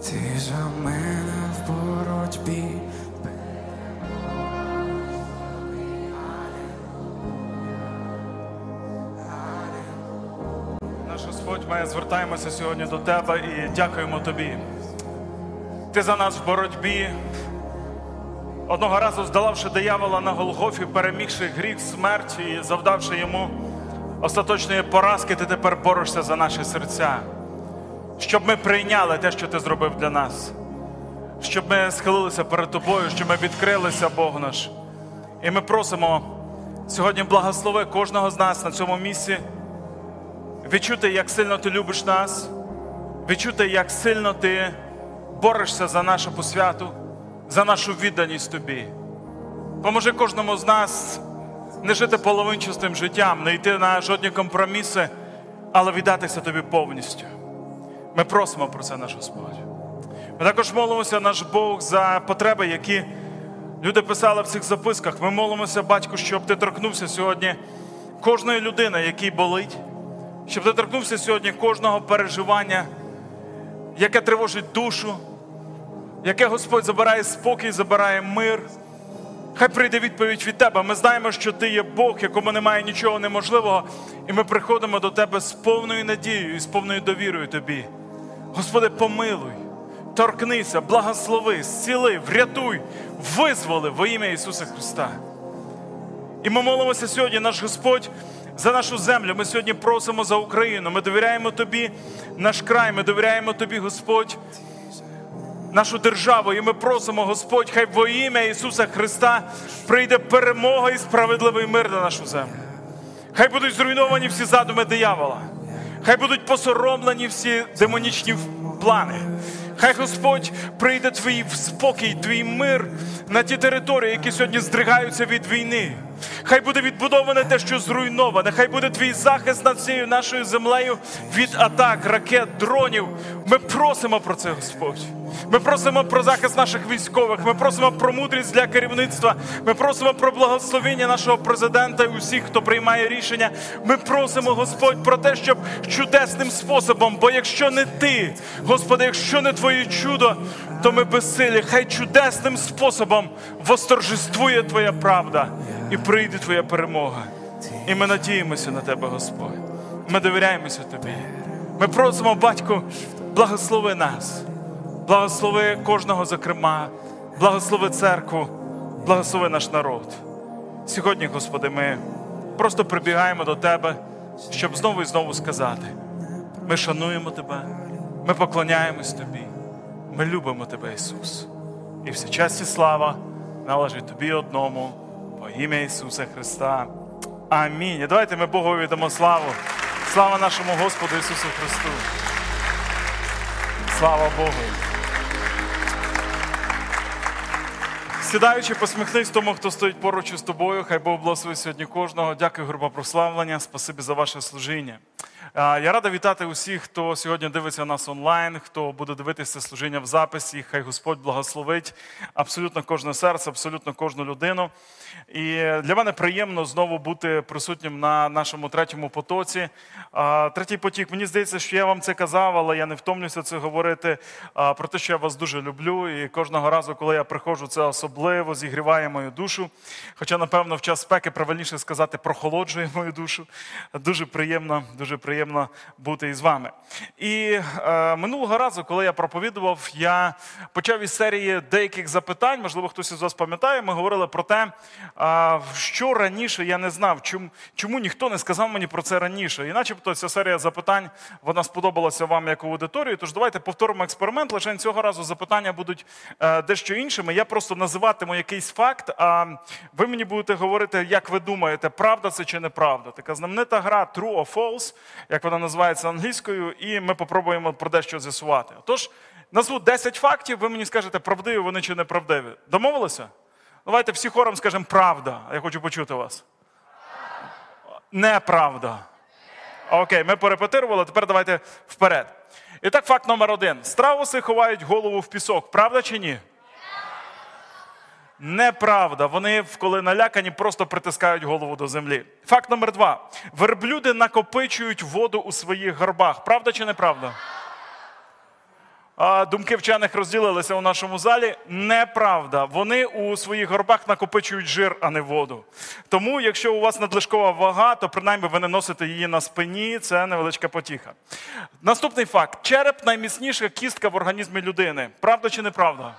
Ти за мене в боротьбі. Наш Господь, ми звертаємося сьогодні до Тебе і дякуємо Тобі. Ти за нас в боротьбі. Одного разу, здолавши диявола на Голгофі, перемігши гріх, смерть і завдавши йому остаточної поразки, ти тепер борешся за наші серця. Щоб ми прийняли те, що ти зробив для нас. Щоб ми схилилися перед тобою, щоб ми відкрилися, Бог наш. І ми просимо сьогодні благослови кожного з нас на цьому місці. Відчути, як сильно ти любиш нас. Відчути, як сильно ти борешся за нашу посвяту, за нашу відданість тобі. Поможи кожному з нас не жити половинчастим життям, не йти на жодні компроміси, але віддатися тобі повністю. Ми просимо про це, наш Господь. Ми також молимося, наш Бог, за потреби, які люди писали в цих записках. Ми молимося, Батько, щоб ти торкнувся сьогодні кожної людини, якій болить, щоб ти торкнувся сьогодні кожного переживання, яке тривожить душу, яке, Господь, забирає спокій, забирає мир. Хай прийде відповідь від Тебе. Ми знаємо, що Ти є Бог, якому немає нічого неможливого, і ми приходимо до Тебе з повною надією і з повною довірою Тобі. Господи, помилуй, торкнися, благослови, зціли, врятуй, визволи во ім'я Ісуса Христа. І ми молимося сьогодні, наш Господь, за нашу землю. Ми сьогодні просимо за Україну. Ми довіряємо Тобі наш край, ми довіряємо Тобі, Господь, нашу державу. І ми просимо, Господь, хай во ім'я Ісуса Христа прийде перемога і справедливий мир на нашу землю. Хай будуть зруйновані всі задуми диявола. Хай будуть посоромлені всі демонічні плани. Хай, Господь, прийде Твій спокій, Твій мир на ті території, які сьогодні здригаються від війни. Хай буде відбудоване те, що зруйноване. Хай буде Твій захист над всією нашою землею від атак, ракет, дронів. Ми просимо про це, Господь. Ми просимо про захист наших військових. Ми просимо про мудрість для керівництва. Ми просимо про благословення нашого президента і усіх, хто приймає рішення. Ми просимо, Господь, про те, щоб чудесним способом, бо якщо не Ти, Господи, якщо не Твоє чудо, то ми безсилі. Хай чудесним способом восторжествує Твоя правда і прийде Твоя перемога. І ми надіємося на Тебе, Господь. Ми довіряємося Тобі. Ми просимо, Батько, благослови нас. Благослови кожного, зокрема. Благослови церкву. Благослови наш народ. Сьогодні, Господи, ми просто прибігаємо до Тебе, щоб знову і знову сказати: ми шануємо Тебе, ми поклоняємось Тобі, ми любимо Тебе, Ісус. І всі честь і слава належить Тобі одному, во ім'я Ісуса Христа. Амінь. І давайте ми Богові віддамо славу. Слава нашому Господу Ісусу Христу. Слава Богу. Сідаючи, посміхнись тому, хто стоїть поруч із тобою. Хай Бог благословить сьогодні кожного. Дякую, група прославлення. Спасибі за ваше служіння. Я радий вітати усіх, хто сьогодні дивиться нас онлайн, хто буде дивитися служіння в записі. Хай Господь благословить абсолютно кожне серце, абсолютно кожну людину. І для мене приємно знову бути присутнім на нашому третьому потоці. Третій потік, мені здається, що я вам це казав, але я не втомлюся це говорити, про те, що я вас дуже люблю. І кожного разу, коли я приходжу, це особливо зігріває мою душу. Хоча, напевно, в час спеки правильніше сказати, прохолоджує мою душу. Дуже приємно бути із вами. І минулого разу, коли я проповідував, я почав із серії деяких запитань, можливо, хтось із вас пам'ятає, ми говорили про те, що раніше я не знав, чому ніхто не сказав мені про це раніше. І начебто ця серія запитань, вона сподобалася вам як аудиторії, тож давайте повторимо експеримент, лише цього разу запитання будуть дещо іншими. Я просто називатиму якийсь факт, а ви мені будете говорити, як ви думаєте, правда це чи неправда. Така знаменита гра True or False, як вона називається англійською, і ми попробуємо про дещо з'ясувати. Тож, назву 10 фактів, ви мені скажете, правдиві вони чи неправдиві. Домовилися? Давайте всі хором скажемо правда. Я хочу почути вас. Неправда. Окей, ми порепетирували, тепер давайте вперед. І так, факт номер 1. Страуси ховають голову в пісок. Правда чи ні? Неправда. Вони, коли налякані, просто притискають голову до землі. Факт номер 2. Верблюди накопичують воду у своїх горбах. Правда чи неправда? думки вчених розділилися у нашому залі. Неправда. Вони у своїх горбах накопичують жир, а не воду. Тому, якщо у вас надлишкова вага, то принаймні ви не носите її на спині. Це невеличка потіха. Наступний факт. Череп – найміцніша кістка в організмі людини. Правда чи неправда?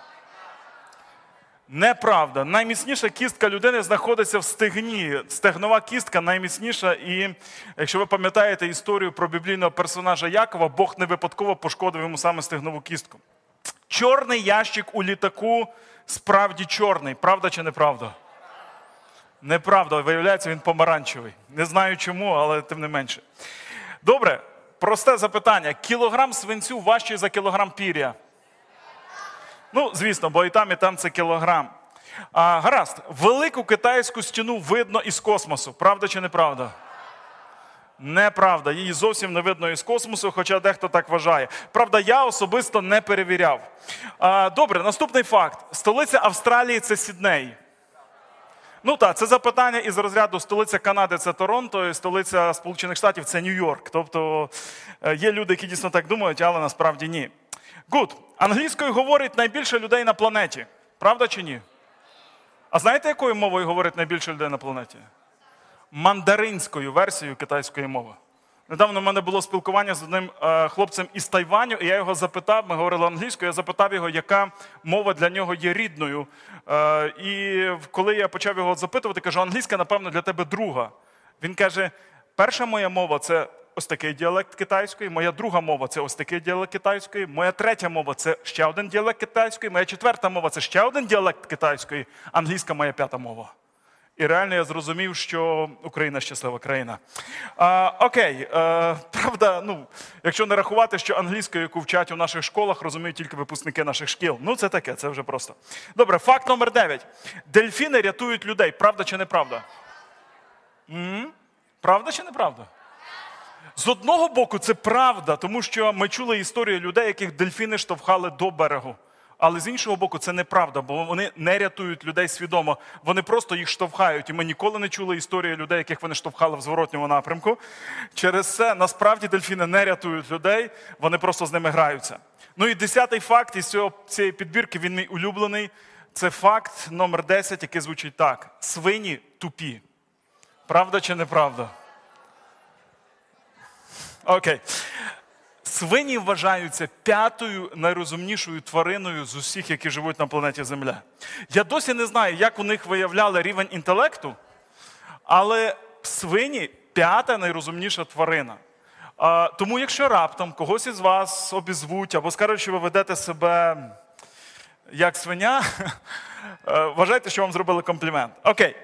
Неправда. Найміцніша кістка людини знаходиться в стегні. Стегнова кістка найміцніша. І якщо ви пам'ятаєте історію про біблійного персонажа Якова, Бог не випадково пошкодив йому саме стегнову кістку. Чорний ящик у літаку справді чорний. Правда чи неправда? Неправда. Виявляється, він помаранчевий. Не знаю чому, але тим не менше. Добре. Просте запитання. Кілограм свинцю важчий за кілограм пір'я? Ну, звісно, бо і там це кілограм. Гаразд. Велику китайську стіну видно із космосу. Правда чи неправда? Неправда. Її зовсім не видно із космосу, хоча дехто так вважає. Правда, я особисто не перевіряв. Добре, наступний факт. Столиця Австралії – це Сідней. Ну так, це запитання із розряду столиця Канади – це Торонто, і столиця Сполучених Штатів – це Нью-Йорк. Тобто є люди, які дійсно так думають, але насправді ні. Good. Англійською говорить найбільше людей на планеті. Правда чи ні? А знаєте, якою мовою говорить найбільше людей на планеті? Мандаринською версією китайської мови. Недавно в мене було спілкування з одним хлопцем із Тайваню, і я його запитав, ми говорили англійською, я запитав його, яка мова для нього є рідною. І коли я почав його запитувати, кажу, англійська, напевно, для тебе друга. Він каже, перша моя мова – це ось такий діалект китайської, моя друга мова – це ось такий діалект китайської, моя третя мова – це ще один діалект китайської, моя четверта мова – це ще один діалект китайської, англійська – моя п'ята мова. І реально я зрозумів, що Україна – щаслива країна. Окей, правда, якщо не рахувати, що англійською, яку вчать у наших школах, розуміють тільки випускники наших шкіл. Ну, це таке, це вже просто. Добре, факт номер 9. Дельфіни рятують людей. Правда чи неправда? Правда чи неправда? З одного боку, це правда, тому що ми чули історію людей, яких дельфіни штовхали до берегу. Але з іншого боку, це неправда, бо вони не рятують людей свідомо. Вони просто їх штовхають. І ми ніколи не чули історії людей, яких вони штовхали в зворотньому напрямку. Через це, насправді, дельфіни не рятують людей, вони просто з ними граються. Ну і 10-й факт із цієї підбірки, він мій улюблений. Це факт номер 10, який звучить так. Свині тупі. Правда чи неправда? Окей. Свині вважаються 5-ю найрозумнішою твариною з усіх, які живуть на планеті Земля. Я досі не знаю, як у них виявляли рівень інтелекту, але свині – 5-та найрозумніша тварина. Тому якщо раптом когось із вас обізвуть або скажуть, що ви ведете себе як свиня, вважайте, що вам зробили комплімент. Окей.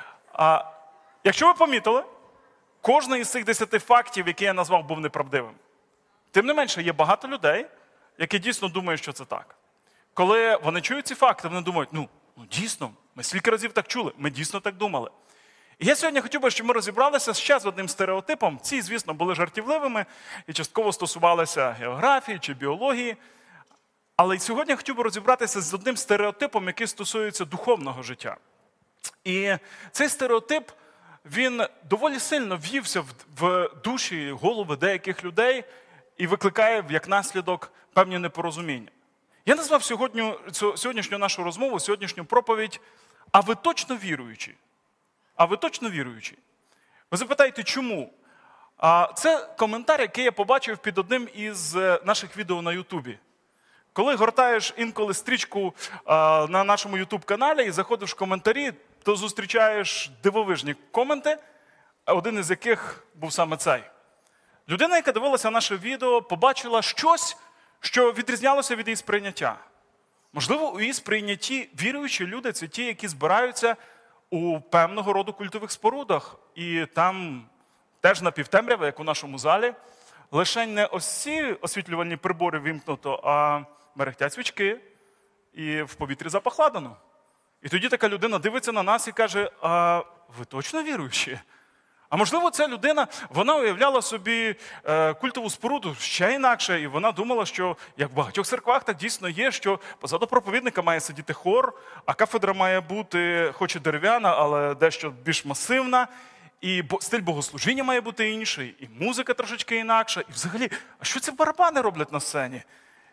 Якщо ви помітили, кожний із цих 10 фактів, які я назвав, був неправдивим. Тим не менше, є багато людей, які дійсно думають, що це так. Коли вони чують ці факти, вони думають, дійсно, ми стільки разів так чули, ми дійсно так думали. І я сьогодні хотів би, щоб ми розібралися ще з одним стереотипом. Ці, звісно, були жартівливими і частково стосувалися географії чи біології. Але сьогодні я хотів би розібратися з одним стереотипом, який стосується духовного життя. І цей стереотип, він доволі сильно в'ївся в душі, голови деяких людей, і викликає, як наслідок, певні непорозуміння. Я назвав сьогоднішню нашу розмову, сьогоднішню проповідь «А ви точно віруючі?» А ви точно віруючі? Ви запитаєте, чому? Це коментар, який я побачив під одним із наших відео на Ютубі. Коли гортаєш інколи стрічку на нашому Ютуб-каналі і заходиш в коментарі, то зустрічаєш дивовижні коменти, один із яких був саме цей. Людина, яка дивилася наше відео, побачила щось, що відрізнялося від її сприйняття. Можливо, у її сприйнятті віруючі люди – це ті, які збираються у певного роду культових спорудах. І там теж напівтемрява, як у нашому залі, лише не ось ці освітлювальні прибори вімкнуто, а мерехтять свічки і в повітрі запах ладану. І тоді така людина дивиться на нас і каже, а ви точно віруючі? А можливо, ця людина, вона уявляла собі культову споруду ще інакше, і вона думала, що, як в багатьох церквах, так дійсно є, що позаду проповідника має сидіти хор, а кафедра має бути, хоч і дерев'яна, але дещо більш масивна, і стиль богослужіння має бути інший, і музика трошечки інакша, і взагалі, а що ці барабани роблять на сцені?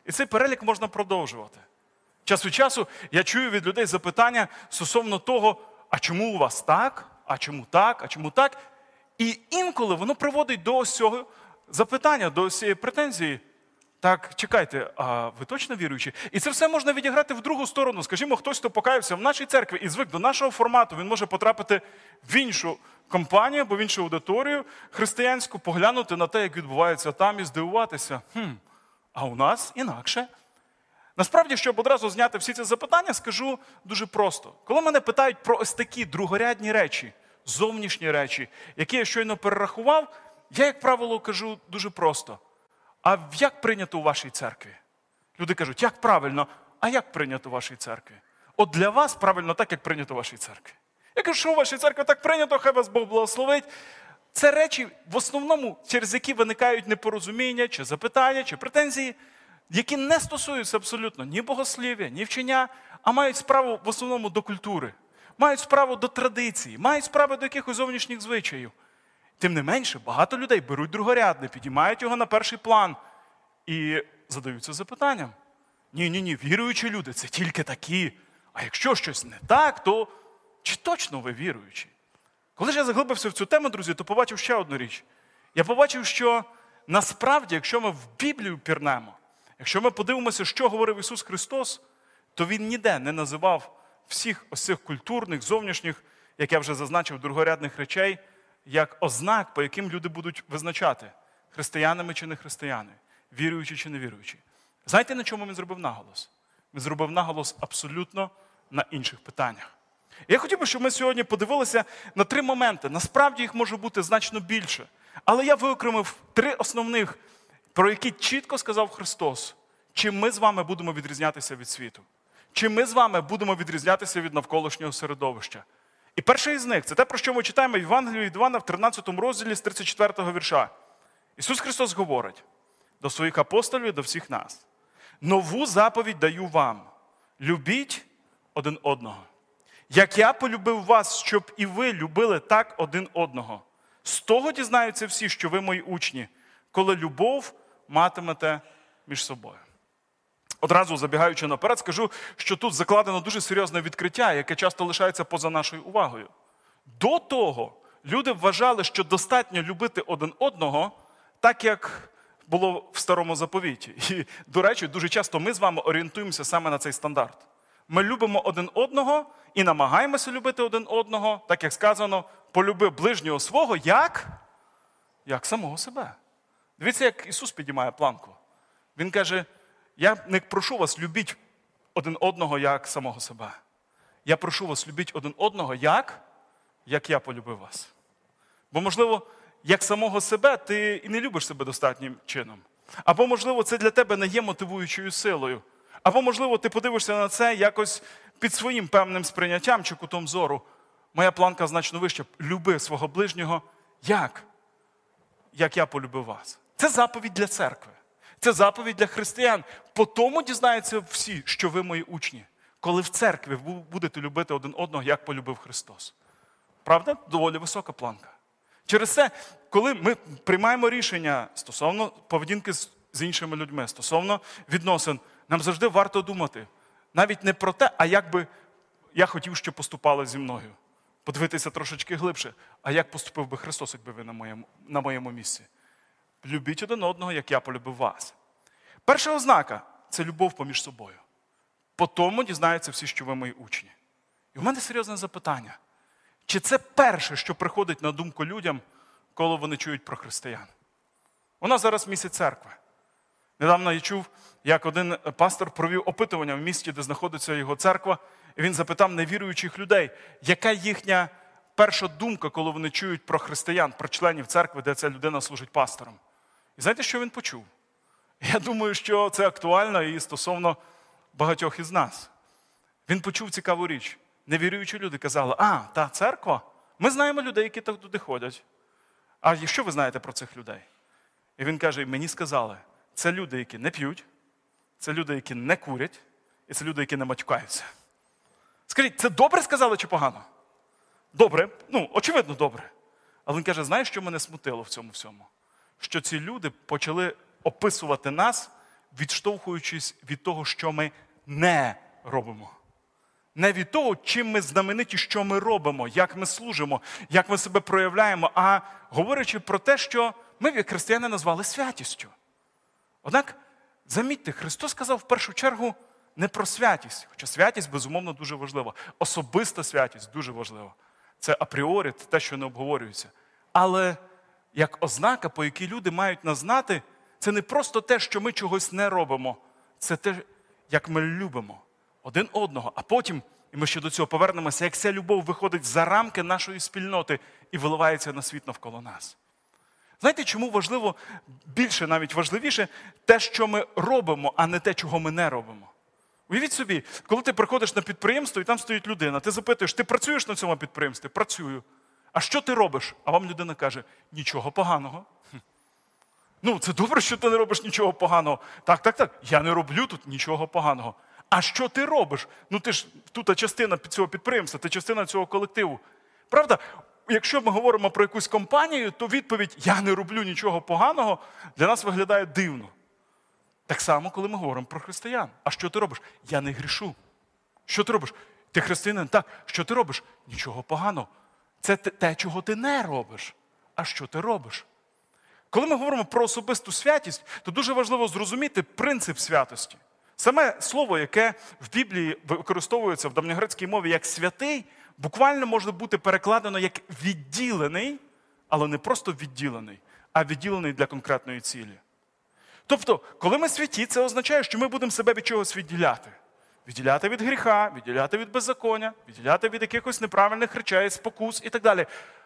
І цей перелік можна продовжувати. Час від часу я чую від людей запитання стосовно того, а чому у вас так, а чому так, а чому так. І інколи воно приводить до ось цього запитання, до ось цієї претензії. Так, чекайте, а ви точно віруючі? І це все можна відіграти в другу сторону. Скажімо, хтось, хто покаявся в нашій церкві і звик до нашого формату, він може потрапити в іншу компанію або в іншу аудиторію християнську, поглянути на те, як відбувається там і здивуватися. А у нас інакше. Насправді, щоб одразу зняти всі ці запитання, скажу дуже просто. Коли мене питають про ось такі другорядні речі, зовнішні речі, які я щойно перерахував, я, як правило, кажу дуже просто. А як прийнято у вашій церкві? Люди кажуть, як правильно, а як прийнято у вашій церкві? От для вас правильно так, як прийнято у вашій церкві. Я кажу, що у вашій церкві так прийнято, хай вас Бог благословить. Це речі, в основному, через які виникають непорозуміння, чи запитання, чи претензії, які не стосуються абсолютно ні богослів'я, ні вчення, а мають справу в основному до культури, мають справу до традиції, мають справу до якихось зовнішніх звичаїв. Тим не менше, багато людей беруть другорядне, підіймають його на перший план і задаються запитанням. Ні, віруючі люди – це тільки такі. А якщо щось не так, то чи точно ви віруючі? Коли ж я заглибився в цю тему, друзі, то побачив ще одну річ. Я побачив, що насправді, якщо ми в Біблію пірнемо, якщо ми подивимося, що говорив Ісус Христос, то Він ніде не називав всіх ось цих культурних, зовнішніх, як я вже зазначив, другорядних речей, як ознак, по яким люди будуть визначати, християнами чи не християни, віруючі чи не віруючі. Знаєте, на чому він зробив наголос? Він зробив наголос абсолютно на інших питаннях. Я хотів би, щоб ми сьогодні подивилися на 3 моменти. Насправді їх може бути значно більше. Але я виокремив 3 основних, про які чітко сказав Христос, чим ми з вами будемо відрізнятися від світу. Чим ми з вами будемо відрізнятися від навколишнього середовища. І перший із них – це те, про що ми читаємо в Євангелії від Івана в 13 розділі з 34 вірша. Ісус Христос говорить до своїх апостолів і до всіх нас. Нову заповідь даю вам. Любіть один одного. Як я полюбив вас, щоб і ви любили так один одного. З того дізнаються всі, що ви мої учні, коли любов матимете між собою. Одразу забігаючи наперед, скажу, що тут закладено дуже серйозне відкриття, яке часто лишається поза нашою увагою. До того люди вважали, що достатньо любити один одного, так як було в Старому Заповіті. І, до речі, дуже часто ми з вами орієнтуємося саме на цей стандарт. Ми любимо один одного і намагаємося любити один одного, так як сказано, полюби ближнього свого, як самого себе. Дивіться, як Ісус підіймає планку. Він каже, я не прошу вас, любіть один одного, як самого себе. Я прошу вас, любіть один одного, як я полюбив вас. Бо, можливо, як самого себе ти і не любиш себе достатнім чином. Або, можливо, це для тебе не є мотивуючою силою. Або, можливо, ти подивишся на це якось під своїм певним сприйняттям чи кутом зору. Моя планка значно вища. Люби свого ближнього, як я полюбив вас. Це заповідь для церкви. Це заповідь для християн. По тому дізнаються всі, що ви мої учні. Коли в церкві ви будете любити один одного, як полюбив Христос. Правда? Доволі висока планка. Через це, коли ми приймаємо рішення стосовно поведінки з іншими людьми, стосовно відносин, нам завжди варто думати. Навіть не про те, а як би я хотів, щоб поступали зі мною. Подивитися трошечки глибше. А як поступив би Христос, якби ви на моєму місці? Любіть один одного, як я полюбив вас. Перша ознака – це любов поміж собою. По тому дізнаються всі, що ви мої учні. І в мене серйозне запитання. Чи це перше, що приходить на думку людям, коли вони чують про християн? У нас зараз місяць церкви. Недавно я чув, як один пастор провів опитування в місті, де знаходиться його церква, і він запитав невіруючих людей, яка їхня перша думка, коли вони чують про християн, про членів церкви, де ця людина служить пастором. І знаєте, що він почув? Я думаю, що це актуально і стосовно багатьох із нас. Він почув цікаву річ. Невіруючі люди казали, та церква? Ми знаємо людей, які туди ходять. А що ви знаєте про цих людей? І він каже, мені сказали, це люди, які не п'ють, це люди, які не курять, і це люди, які не матюкаються. Скажіть, це добре сказали чи погано? Добре, очевидно добре. Але він каже, знаєш, що мене смутило в цьому всьому? Що ці люди почали описувати нас відштовхуючись від того, що ми не робимо. Не від того, чим ми знамениті, що ми робимо, як ми служимо, як ми себе проявляємо, а говорячи про те, що ми, як християни, назвали святістю. Однак, замітьте, Христос сказав в першу чергу не про святість, хоча святість, безумовно, дуже важлива. Особиста святість дуже важлива. Це апріорі, те, що не обговорюється. Але як ознака, по якій люди мають нас знати, це не просто те, що ми чогось не робимо. Це те, як ми любимо один одного. А потім, і ми ще до цього повернемося, як ця любов виходить за рамки нашої спільноти і виливається на світ навколо нас. Знаєте, чому важливо, більше навіть важливіше, те, що ми робимо, а не те, чого ми не робимо? Уявіть собі, коли ти приходиш на підприємство, і там стоїть людина, ти запитуєш, ти працюєш на цьому підприємстві? Працюю. А що ти робиш? А вам людина каже, нічого поганого. Ну, це добре, що ти не робиш нічого поганого. Так, я не роблю тут нічого поганого. А що ти робиш? Ну, ти ж тут частина цього підприємства, ти частина цього колективу. Правда? Якщо ми говоримо про якусь компанію, то відповідь «я не роблю нічого поганого» для нас виглядає дивно. Так само, коли ми говоримо про християн. А що ти робиш? Я не грішу. Що ти робиш? Ти християнин? Так. Що ти робиш? Нічого поганого. Це те, чого ти не робиш. А що ти робиш? Коли ми говоримо про особисту святість, то дуже важливо зрозуміти принцип святості. Саме слово, яке в Біблії використовується в давньогрецькій мові як «святий», буквально може бути перекладено як «відділений», але не просто «відділений», а «відділений для конкретної цілі». Тобто, коли ми святі, це означає, що ми будемо себе від чогось відділяти. Відділяти від гріха, відділяти від беззаконня, відділяти від якихось неправильних речей, спокус і так далі.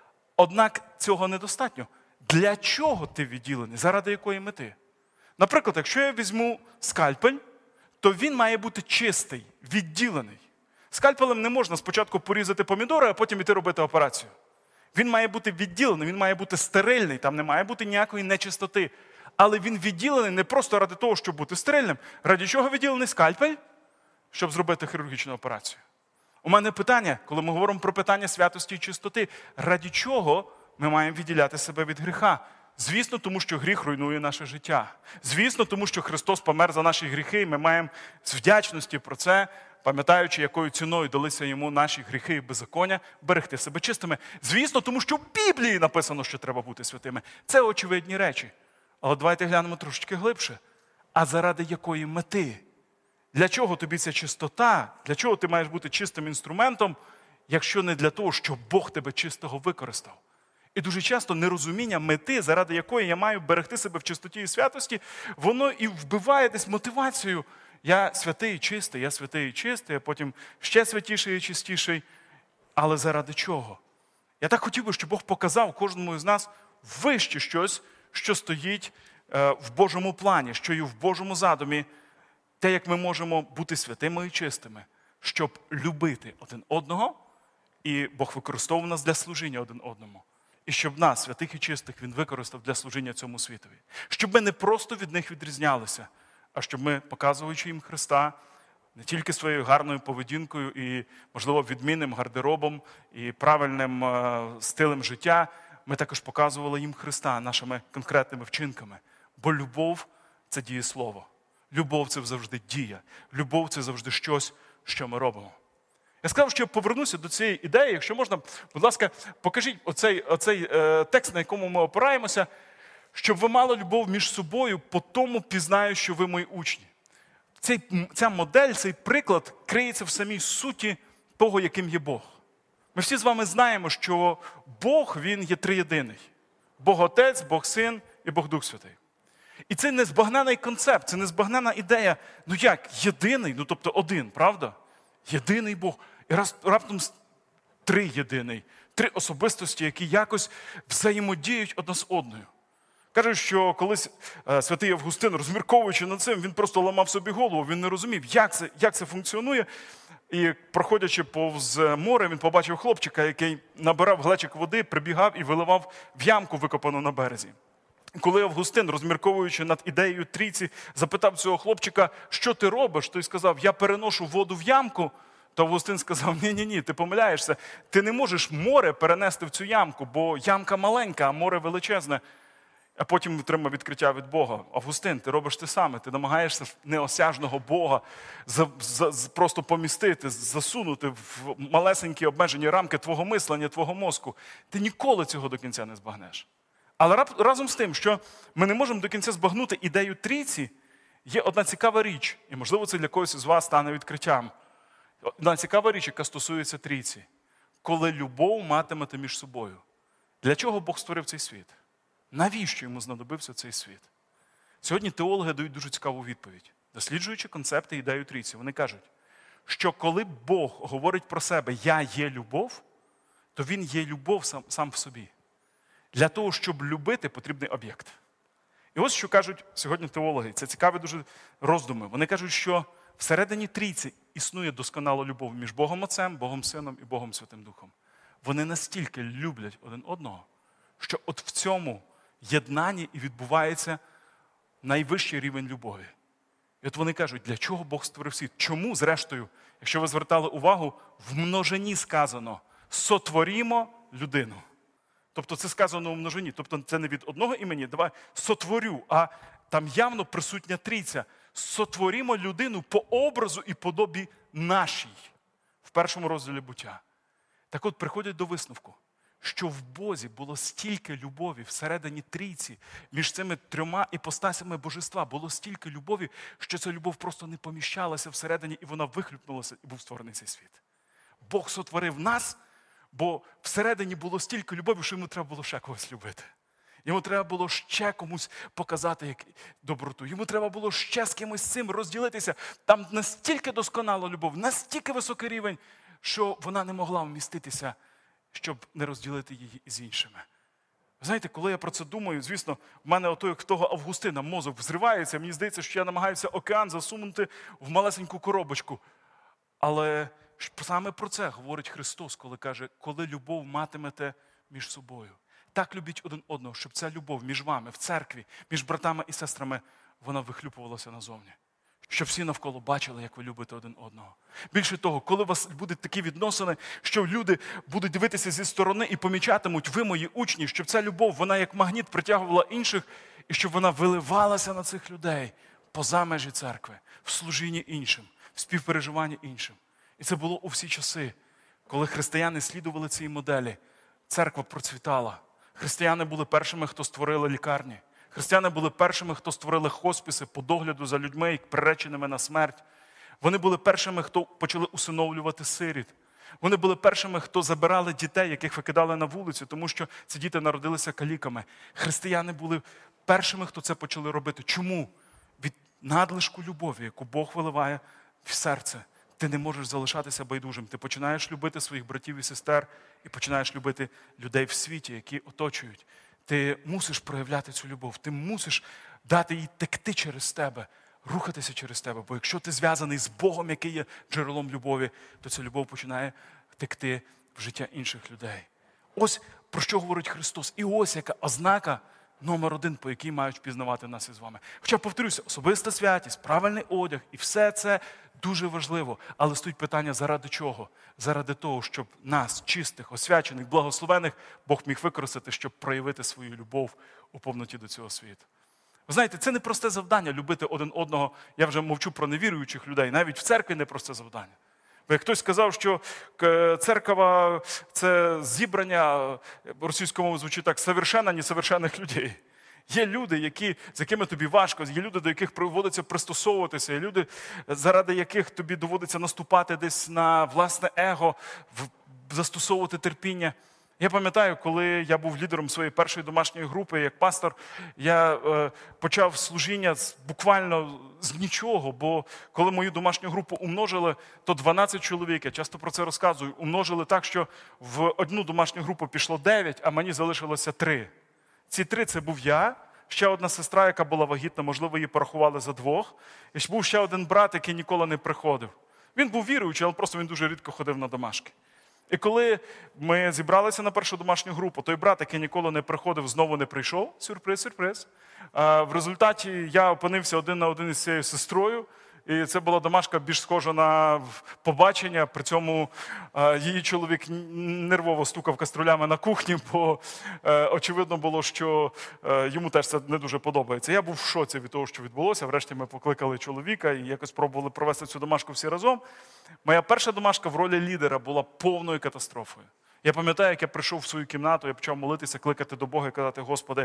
Однак цього недостатньо. Для чого ти відділений? Заради якої мети? Наприклад, якщо я візьму скальпель, то він має бути чистий, відділений. Скальпелем не можна спочатку порізати помідори, а потім іти робити операцію. Він має бути відділений, він має бути стерильний, там не має бути ніякої нечистоти. Але він відділений не просто ради того, щоб бути стерильним. Ради чого відділений скальпель? Щоб зробити хірургічну операцію. У мене питання, коли ми говоримо про питання святості і чистоти, ради чого ми маємо відділяти себе від гріха? Звісно, тому що гріх руйнує наше життя. Звісно, тому що Христос помер за наші гріхи, і ми маємо з вдячності про це, пам'ятаючи, якою ціною далися йому наші гріхи і беззаконня, берегти себе чистими. Звісно, тому що в Біблії написано, що треба бути святими. Це очевидні речі. Але давайте глянемо трошечки глибше. А заради якої мети? Для чого тобі ця чистота? Для чого ти маєш бути чистим інструментом, якщо не для того, щоб Бог тебе чистого використав? І дуже часто нерозуміння мети, заради якої я маю берегти себе в чистоті і святості, воно і вбиває десь мотивацію. Я святий і чистий, я святий і чистий, а потім ще святіший і чистіший. Але заради чого? Я так хотів би, щоб Бог показав кожному із нас вище щось, що стоїть в Божому плані, що є в Божому задумі, те, як ми можемо бути святими і чистими, щоб любити один одного, і Бог використовував нас для служіння один одному. І щоб нас, святих і чистих, Він використав для служіння цьому світові. Щоб ми не просто від них відрізнялися, а щоб ми, показуючи їм Христа, не тільки своєю гарною поведінкою і, можливо, відмінним гардеробом і правильним стилем життя, ми також показували їм Христа нашими конкретними вчинками. Бо любов – це дієслово. Любов – це завжди дія. Любов – це завжди щось, що ми робимо. Я сказав, що я повернуся до цієї ідеї. Якщо можна, будь ласка, покажіть оцей текст, на якому ми опираємося, щоб ви мали любов між собою, по тому пізнаю, що ви мої учні. Ця модель, цей приклад криється в самій суті того, яким є Бог. Ми всі з вами знаємо, що Бог, Він є триєдиний. Бог Отець, Бог Син і Бог Дух Святий. І це незбагнений концепт, це незбагнена ідея. Ну як? Єдиний, ну тобто один, правда? Єдиний Бог. І раптом триєдиний. Три особистості, які якось взаємодіють одна з одною. Кажуть, що колись святий Августин, розмірковуючи над цим, він просто ламав собі голову, він не розумів, як це функціонує. І проходячи повз море, він побачив хлопчика, який набирав глечик води, прибігав і виливав в ямку, викопану на березі. Коли Августин, розмірковуючи над ідеєю трійці, запитав цього хлопчика, що ти робиш, той сказав, я переношу воду в ямку, то Августин сказав, ні, ти помиляєшся, ти не можеш море перенести в цю ямку, бо ямка маленька, а море величезне. а потім отримав відкриття від Бога. Августин, ти робиш те саме, ти намагаєшся неосяжного Бога просто помістити, засунути в малесенькі обмежені рамки твого мислення, твого мозку. Ти ніколи цього до кінця не збагнеш. Але разом з тим, що ми не можемо до кінця збагнути ідею трійці, є одна цікава річ, і, можливо, це для когось із вас стане відкриттям. Одна цікава річ, яка стосується трійці. Коли любов матимете між собою. Для чого Бог створив цей світ? Навіщо йому знадобився цей світ? Сьогодні теологи дають дуже цікаву відповідь. Досліджуючи концепти і ідею трійці, вони кажуть, що коли Бог говорить про себе «я є любов», то він є любов сам в собі. Для того, щоб любити, потрібний об'єкт. І ось що кажуть сьогодні теологи. Це цікаві дуже роздуми. Вони кажуть, що всередині трійці існує досконала любов між Богом Отцем, Богом Сином і Богом Святим Духом. Вони настільки люблять один одного, що от в цьому єднанні і відбувається найвищий рівень любові. І от вони кажуть, для чого Бог створив світ? Чому, зрештою, якщо ви звертали увагу, в множині сказано «сотворімо людину». Тобто це сказано у множині. Тобто це не від одного імені, давай «сотворю», а там явно присутня трійця. «Сотворімо людину по образу і подобі нашій» в першому розділі буття. Так от приходять до висновку, що в Бозі було стільки любові всередині трійці, між цими трьома іпостасями божества було стільки любові, що ця любов просто не поміщалася всередині, і вона вихлюпнулася, і був створений цей світ. Бог сотворив нас, бо всередині було стільки любові, що йому треба було ще когось любити. Йому треба було ще комусь показати доброту. Йому треба було ще з кимось цим розділитися. Там настільки досконала любов, настільки високий рівень, що вона не могла вміститися, щоб не розділити її з іншими. Знаєте, коли я про це думаю, звісно, в мене ото, як в того Августина, мозок взривається. Мені здається, що я намагаюся океан засунути в малесеньку коробочку. Але саме про це говорить Христос, коли каже, коли любов матимете між собою. Так любіть один одного, щоб ця любов між вами, в церкві, між братами і сестрами, вона вихлюпувалася назовні. Щоб всі навколо бачили, як ви любите один одного. Більше того, коли у вас будуть такі відносини, що люди будуть дивитися зі сторони і помічатимуть, ви мої учні, щоб ця любов, вона як магніт притягувала інших, і щоб вона виливалася на цих людей поза межі церкви, в служінні іншим, в співпереживанні іншим. І це було у всі часи, коли християни слідували цій моделі. Церква процвітала. Християни були першими, хто створили лікарні. Християни були першими, хто створили хосписи по догляду за людьми, приреченими на смерть. Вони були першими, хто почали усиновлювати сиріт. Вони були першими, хто забирали дітей, яких викидали на вулицю, тому що ці діти народилися каліками. Християни були першими, хто це почали робити. Чому? Від надлишку любові, яку Бог виливає в серце. Ти не можеш залишатися байдужим. Ти починаєш любити своїх братів і сестер і починаєш любити людей в світі, які оточують. Ти мусиш проявляти цю любов. Ти мусиш дати їй текти через тебе, рухатися через тебе. Бо якщо ти зв'язаний з Богом, який є джерелом любові, то ця любов починає текти в життя інших людей. Ось про що говорить Христос. І ось яка ознака номер один, по якій мають впізнавати нас із вами. Хоча, повторюся, особиста святість, правильний одяг і все це дуже важливо. Але стоїть питання, заради чого? Заради того, щоб нас, чистих, освячених, благословених, Бог міг використати, щоб проявити свою любов у повноті до цього світу. Ви знаєте, це не просте завдання – любити один одного. Я вже мовчу про невіруючих людей. Навіть в церкві не просте завдання. Бо як хтось сказав, що церква – це зібрання, російською мовою звучить так, совершенно несовершенних людей. Є люди, з якими тобі важко, є люди, до яких доводиться пристосовуватися, є люди, заради яких тобі доводиться наступати десь на власне его, застосовувати терпіння. Я пам'ятаю, коли я був лідером своєї першої домашньої групи, як пастор, я почав служіння буквально з нічого, бо коли мою домашню групу умножили, то 12 чоловік, я часто про це розказую, умножили так, що в одну домашню групу пішло 9, а мені залишилося 3. Ці 3 – це був я, ще одна сестра, яка була вагітна, можливо, її порахували за 2, і був ще один брат, який ніколи не приходив. Він був віруючий, але просто він дуже рідко ходив на домашки. І коли ми зібралися на першу домашню групу, той брат, який ніколи не приходив, знову не прийшов. Сюрприз, сюрприз. В результаті я опинився один на один із цією сестрою. І це була домашка більш схожа на побачення, при цьому її чоловік нервово стукав каструлями на кухні, бо очевидно було, що йому теж це не дуже подобається. Я був в шоці від того, що відбулося. Врешті ми покликали чоловіка і якось пробували провести цю домашку всі разом. Моя перша домашка в ролі лідера була повною катастрофою. Я пам'ятаю, як я прийшов в свою кімнату, я почав молитися, кликати до Бога і казати: Господи,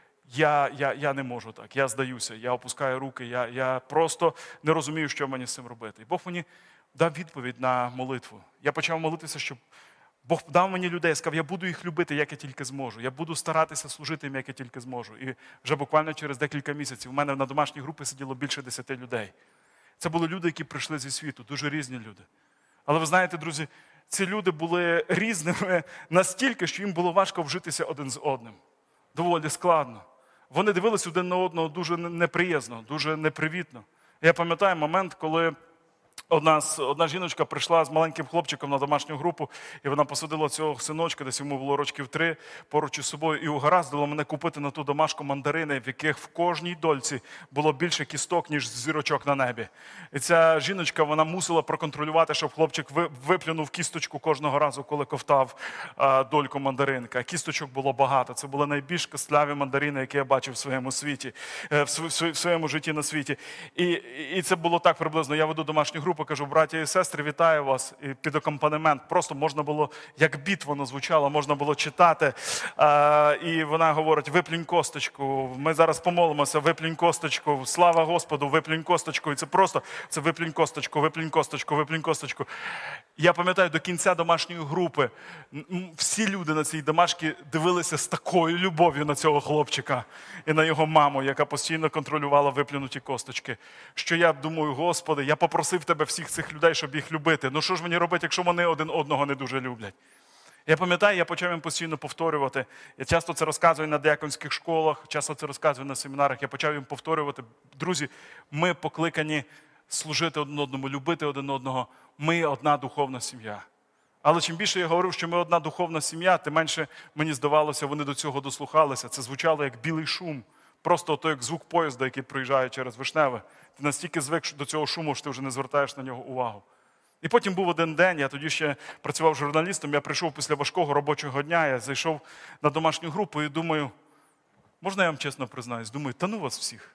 я не можу так, я здаюся, я опускаю руки, я просто не розумію, що мені з цим робити. І Бог мені дав відповідь на молитву. Я почав молитися, щоб Бог дав мені людей, сказав: я буду їх любити, як я тільки зможу. Я буду старатися служити їм, як я тільки зможу. І вже буквально через декілька місяців у мене на домашній групі сиділо більше 10 людей. Це були люди, які прийшли зі світу, дуже різні люди. Але ви знаєте, друзі, ці люди були різними настільки, що їм було важко вжитися один з одним. Доволі складно. Вони дивились один на одного дуже неприязно, дуже непривітно. Я пам'ятаю момент, коли одна жіночка прийшла з маленьким хлопчиком на домашню групу, і вона посадила цього синочка, десь йому було років 3, поруч із собою, і угораздило мене купити на ту домашку мандарини, в яких в кожній дольці було більше кісток, ніж зірочок на небі. І ця жіночка, вона мусила проконтролювати, щоб хлопчик виплюнув кісточку кожного разу, коли ковтав дольку мандаринка. А кісточок було багато. Це були найбільш кисляві мандарини, які я бачив в своєму світі, в своєму житті на світі. І це було так приблизно. Я веду домашню групу, кажу: браті і сестри, вітаю вас. І під акомпанемент просто можна було, як біт воно звучало, можна було читати. І вона говорить: виплюнь косточку, ми зараз помолимося, виплюнь косточку, слава Господу, виплюнь косточку. І це просто, це виплюнь косточку, виплюнь косточку, виплюнь косточку. Я пам'ятаю, до кінця домашньої групи всі люди на цій домашці дивилися з такою любов'ю на цього хлопчика і на його маму, яка постійно контролювала виплюнуті косточки. Що я думаю: Господи, я попросив Тебе всіх цих людей, щоб їх любити. Ну що ж мені робити, якщо вони один одного не дуже люблять? Я пам'ятаю, я почав їм постійно повторювати. Я часто це розказую на дияконських школах, часто це розказую на семінарах. Я почав їм повторювати: друзі, ми покликані служити один одному, любити один одного. Ми одна духовна сім'я. Але чим більше я говорив, що ми одна духовна сім'я, тим менше мені здавалося, вони до цього дослухалися. Це звучало як білий шум. Просто ото як звук поїзда, який проїжджає через Вишневе. Ти настільки звик до цього шуму, що ти вже не звертаєш на нього увагу. І потім був один день, я тоді ще працював журналістом, я прийшов після важкого робочого дня, я зайшов на домашню групу і думаю: можна я вам чесно признаюсь? Думаю: та ну вас всіх.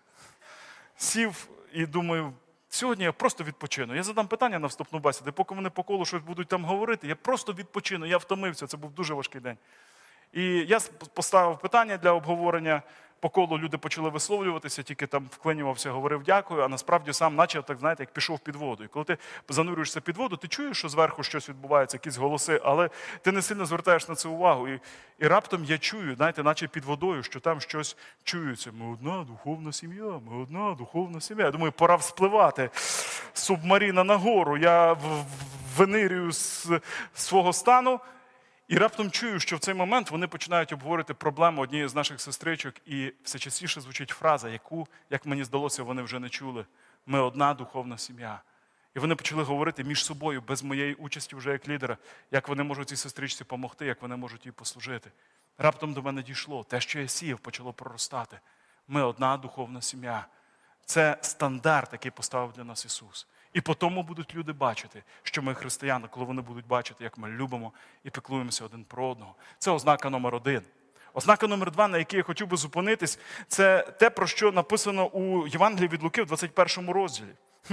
Сів і думаю: сьогодні я просто відпочину. Я задам питання на вступну бесіду, поки вони по колу щось будуть там говорити, я просто відпочину, я втомився, це був дуже важкий день. І я поставив питання для обговорення, по колу люди почали висловлюватися, тільки там вклинювався, говорив дякую, а насправді сам наче, так знаєте, як пішов під воду. І коли ти занурюєшся під воду, ти чуєш, що зверху щось відбувається, якісь голоси, але ти не сильно звертаєш на це увагу. І раптом я чую, знаєте, наче під водою, що там щось чується. Ми одна духовна сім'я, ми одна духовна сім'я. Я думаю, пора вспливати субмарина нагору. Я винирюю з свого стану. І раптом чую, що в цей момент вони починають обговорити проблему однієї з наших сестричок, і все частіше звучить фраза, яку, як мені здалося, вони вже не чули. Ми одна духовна сім'я. І вони почали говорити між собою, без моєї участі вже як лідера, як вони можуть цій сестричці допомогти, як вони можуть їй послужити. Раптом до мене дійшло. Те, що я сіяв, почало проростати. Ми одна духовна сім'я. Це стандарт, який поставив для нас Ісус. І по тому будуть люди бачити, що ми християни, коли вони будуть бачити, як ми любимо і піклуємося один про одного. Це ознака номер 1. Ознака номер 2, на якій я хотів би зупинитись, це те, про що написано у Євангелії від Луки в 21 розділі.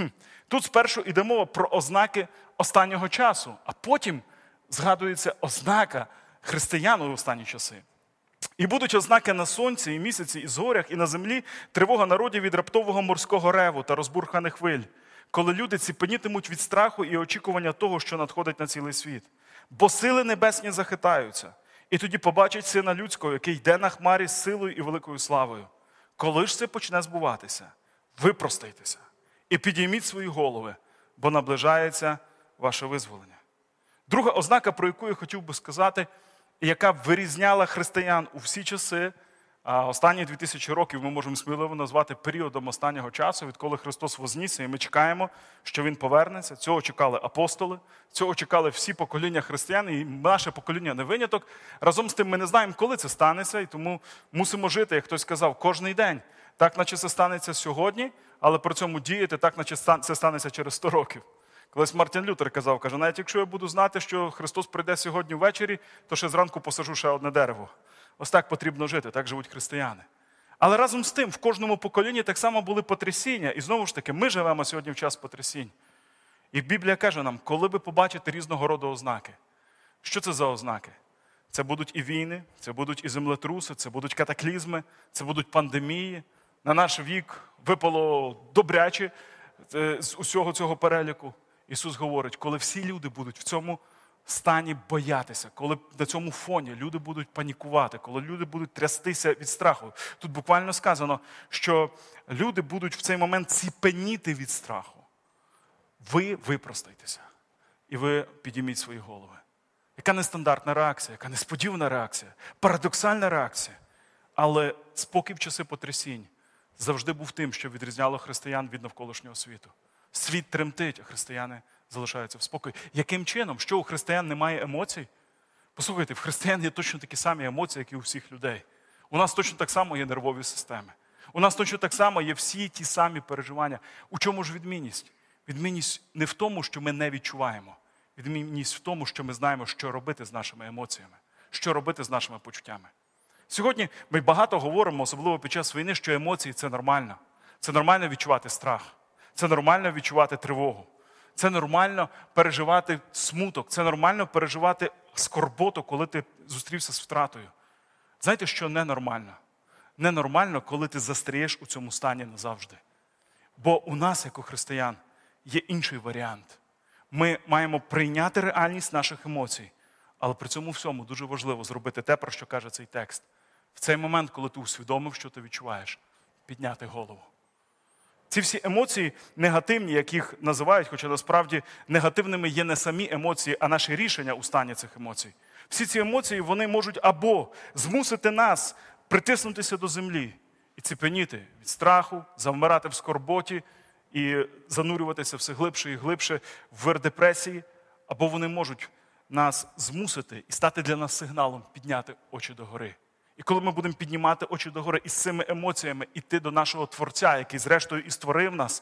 Тут спершу йде мова про ознаки останнього часу, а потім згадується ознака християн у останні часи. І будуть ознаки на сонці, і місяці, і зорях, і на землі, тривога народів від раптового морського реву та розбурханих хвиль, коли люди ціпенітимуть від страху і очікування того, що надходить на цілий світ. Бо сили небесні захитаються, і тоді побачать Сина Людського, який йде на хмарі з силою і великою славою. Коли ж це почне збуватися? Випростайтеся і підійміть свої голови, бо наближається ваше визволення. Друга ознака, про яку я хотів би сказати, і яка вирізняла християн у всі часи, останні 2000 років ми можемо сміливо назвати періодом останнього часу, відколи Христос вознісся, і ми чекаємо, що Він повернеться. Цього чекали апостоли, цього чекали всі покоління християн, і наше покоління не виняток. Разом з тим ми не знаємо, коли це станеться, і тому мусимо жити, як хтось сказав, кожний день. Так, наче це станеться сьогодні, але при цьому діяти так, наче це станеться через 100 років. Колись Мартін Лютер казав, каже, навіть якщо я буду знати, що Христос прийде сьогодні ввечері, то ще зранку посажу ще одне дерево. Ось так потрібно жити, так живуть християни. Але разом з тим, в кожному поколінні так само були потрясіння. І знову ж таки, ми живемо сьогодні в час потрясінь. І Біблія каже нам, коли ви побачите різного роду ознаки. Що це за ознаки? Це будуть і війни, це будуть і землетруси, це будуть катаклізми, це будуть пандемії. На наш вік випало добряче з усього цього переліку. Ісус говорить, коли всі люди будуть в цьому стані боятися, коли на цьому фоні люди будуть панікувати, коли люди будуть трястися від страху. Тут буквально сказано, що люди будуть в цей момент ціпеніти від страху. Ви випростайтеся і ви підійміть свої голови. Яка нестандартна реакція, яка несподівана реакція, парадоксальна реакція. Але спокій в часи потрясінь завжди був тим, що відрізняло християн від навколишнього світу. Світ тремтить, а християни залишаються в спокої. Яким чином? Що у християн немає емоцій? Послухайте, в християн є точно такі самі емоції, як і у всіх людей. У нас точно так само є нервові системи. У нас точно так само є всі ті самі переживання. У чому ж відмінність? Відмінність не в тому, що ми не відчуваємо. Відмінність в тому, що ми знаємо, що робити з нашими емоціями, що робити з нашими почуттями. Сьогодні ми багато говоримо, особливо під час війни, що емоції – це нормально. Це нормально відчувати страх. Це нормально відчувати тривогу. Це нормально переживати смуток. Це нормально переживати скорботу, коли ти зустрівся з втратою. Знаєте, що ненормально? Ненормально, коли ти застряєш у цьому стані назавжди. Бо у нас, як у християн, є інший варіант. Ми маємо прийняти реальність наших емоцій, але при цьому всьому дуже важливо зробити те, про що каже цей текст. В цей момент, коли ти усвідомив, що ти відчуваєш, підняти голову. Ці всі емоції негативні, як їх називають, хоча насправді негативними є не самі емоції, а наші рішення у стані цих емоцій. Всі ці емоції, вони можуть або змусити нас притиснутися до землі і ціпеніти від страху, завмирати в скорботі і занурюватися все глибше і глибше в вир депресії, або вони можуть нас змусити і стати для нас сигналом підняти очі догори. І коли ми будемо піднімати очі догори і з цими емоціями йти до нашого Творця, який зрештою і створив нас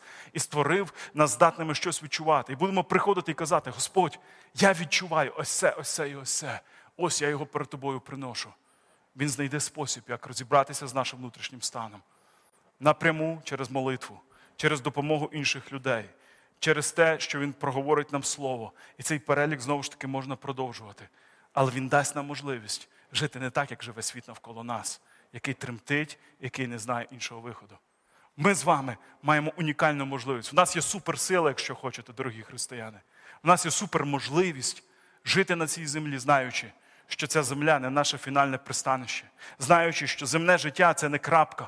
здатними щось відчувати. І будемо приходити і казати, Господь, я відчуваю ось це, ось це і ось це. Ось я його перед тобою приношу. Він знайде спосіб, як розібратися з нашим внутрішнім станом. Напряму через молитву, через допомогу інших людей, через те, що він проговорить нам слово. І цей перелік, знову ж таки, можна продовжувати. Але він дасть нам можливість жити не так, як живе світ навколо нас, який тремтить, який не знає іншого виходу. Ми з вами маємо унікальну можливість. У нас є суперсила, якщо хочете, дорогі християни. У нас є суперможливість жити на цій землі, знаючи, що ця земля не наше фінальне пристанище. Знаючи, що земне життя – це не крапка,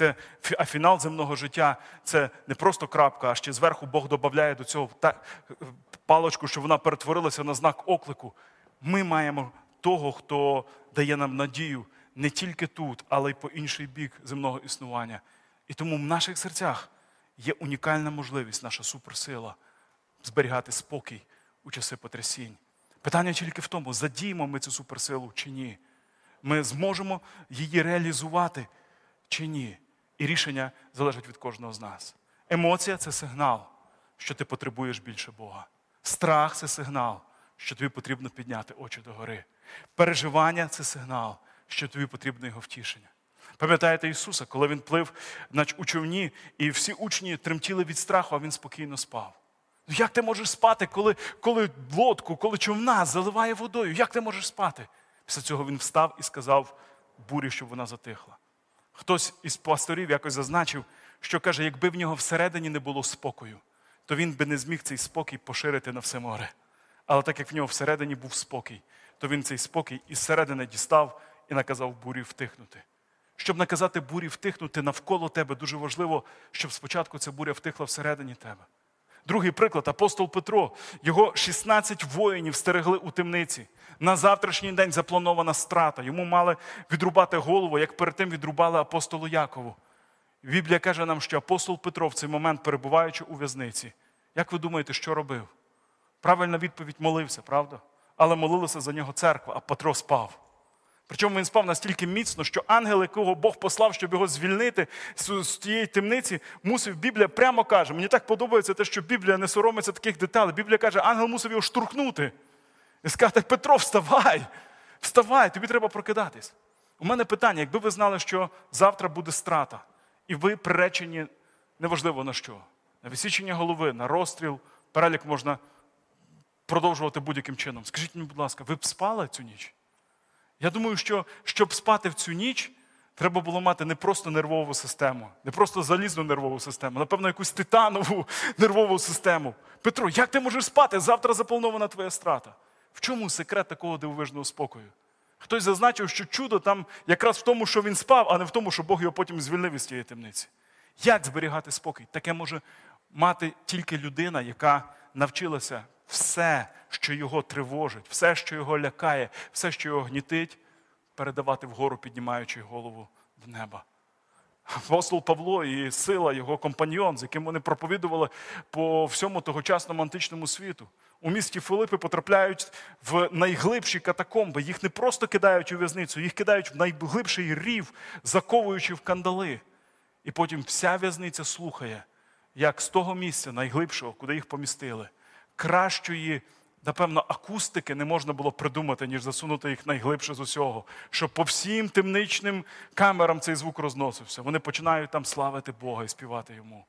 а фінал земного життя – це не просто крапка, а ще зверху Бог додає до цього паличку, щоб вона перетворилася на знак оклику. Ми маємо того, хто дає нам надію не тільки тут, але й по інший бік земного існування. І тому в наших серцях є унікальна можливість, наша суперсила, зберігати спокій у часи потрясінь. Питання тільки в тому, задіємо ми цю суперсилу чи ні. Ми зможемо її реалізувати чи ні. І рішення залежить від кожного з нас. Емоція – це сигнал, що ти потребуєш більше Бога. Страх – це сигнал, що тобі потрібно підняти очі догори. Переживання – це сигнал, що тобі потрібно його втішення. Пам'ятаєте Ісуса, коли Він плив у човні, і всі учні тремтіли від страху, а Він спокійно спав. Ну як ти можеш спати, коли лодку, коли човна заливає водою? Як ти можеш спати? Після цього Він встав і сказав бурі, щоб вона затихла. Хтось із пасторів якось зазначив, що каже, якби в нього всередині не було спокою, то він би не зміг цей спокій поширити на все море. Але так як в нього всередині був спокій, то він цей спокій із середини дістав і наказав бурі втихнути. Щоб наказати бурі втихнути навколо тебе, дуже важливо, щоб спочатку ця буря втихла всередині тебе. Другий приклад – апостол Петро. Його 16 воїнів стерегли у темниці. На завтрашній день запланована страта. Йому мали відрубати голову, як перед тим відрубали апостолу Якову. Біблія каже нам, що апостол Петро в цей момент, перебуваючи у в'язниці, як ви думаєте, що робив? Правильна відповідь – молився, правда? Але молилася за нього церква, а Петро спав. Причому він спав настільки міцно, що ангел, якого Бог послав, щоб його звільнити з тієї темниці, мусив, Біблія прямо каже, мені так подобається те, що Біблія не соромиться таких деталей. Біблія каже, ангел мусив його штурхнути і сказати: Петро, вставай, вставай, тобі треба прокидатись. У мене питання, якби ви знали, що завтра буде страта, і ви приречені неважливо на що, на відсічення голови, на розстріл, перелік можна продовжувати будь-яким чином. Скажіть мені, будь ласка, ви б спали цю ніч? Я думаю, що щоб спати в цю ніч, треба було мати не просто нервову систему, не просто залізну нервову систему, напевно, якусь титанову нервову систему. Петро, як ти можеш спати? Завтра запланована твоя страта. В чому секрет такого дивовижного спокою? Хтось зазначив, що чудо там якраз в тому, що він спав, а не в тому, що Бог його потім звільнив із тієї темниці. Як зберігати спокій? Таке може мати тільки людина, яка навчилася все, що його тривожить, все, що його лякає, все, що його гнітить, передавати вгору, піднімаючи голову в небо. Апостол Павло і Сила, його компаньйон, з яким вони проповідували по всьому тогочасному античному світу. У місті Филиппи потрапляють в найглибші катакомби. Їх не просто кидають у в'язницю, їх кидають в найглибший рів, заковуючи в кандали. І потім вся в'язниця слухає, як з того місця найглибшого, куди їх помістили, кращої, напевно, акустики не можна було придумати, ніж засунути їх найглибше з усього. Щоб по всім темничним камерам цей звук розносився. Вони починають там славити Бога і співати Йому.